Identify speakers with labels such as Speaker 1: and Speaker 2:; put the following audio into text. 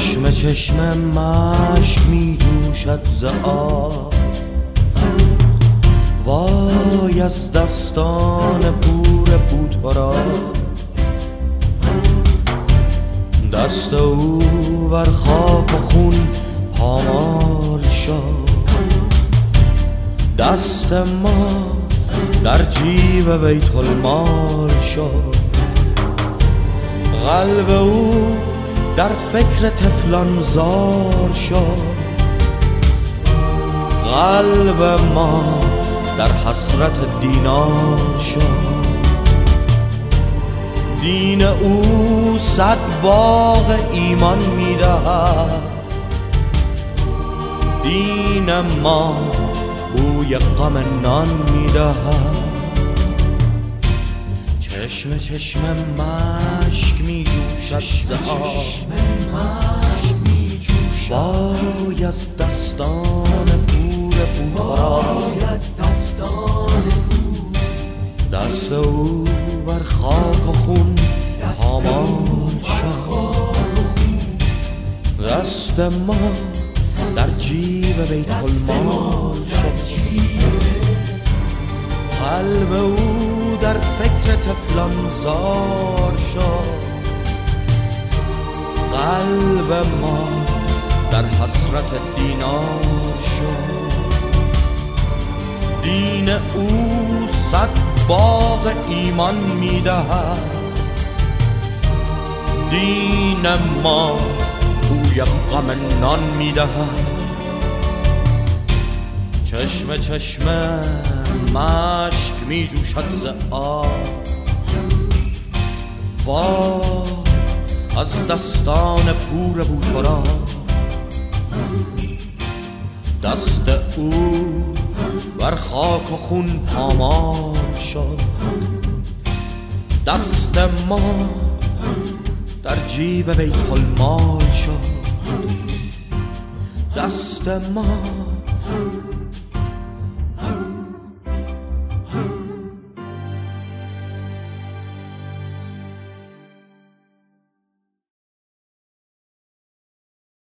Speaker 1: چشم چشم مشک می جوشد ز آب، وای از دستان پور پوتورا. دست او بر خاک و خون پامال شد، دست ما در جیب بیت المال شد. قلب او در فکر طفلان زار شد، قلب ما در حسرت دینار شد. دین او 100 باغ ایمان میدهد، دین ما بوی غم نان میدهد. چشم چشم مشک می جوشد ز آب، وای از دستان پور پوتورا. دست او بر خاک و خون پامال شد، دست ما در جیب بیت المال شد. قلب او در فکر طفلان زار شد، قلب ما در حسرت دینار شد. دین او 100 باغ ایمان میدهد، دین ما بوی غم نان میدهد. چشم چشم مشک می جوشد ز آب، وای از دستان پور پوتورا. دست او بر خاک و خون پامال شد، دست ما در جیب بیت المال شد. دست ما